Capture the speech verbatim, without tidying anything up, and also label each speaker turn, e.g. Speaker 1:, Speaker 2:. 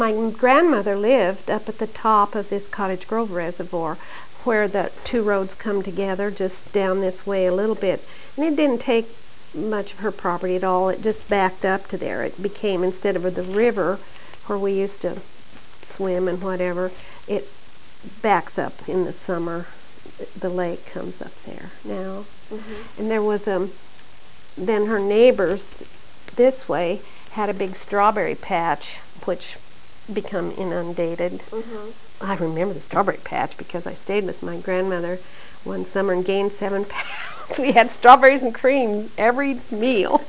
Speaker 1: My grandmother lived up at the top of this Cottage Grove Reservoir where the two roads come together, just down this way a little bit. And it didn't take much of her property at all. It just backed up to there. It became, instead of the river where we used to swim and whatever, it backs up in the summer. The lake comes up there now. Mm-hmm. And there was a, um, then her neighbors this way had a big strawberry patch, which become inundated. Mm-hmm. I remember the strawberry patch because I stayed with my grandmother one summer and gained seven pounds. We had strawberries and cream every meal.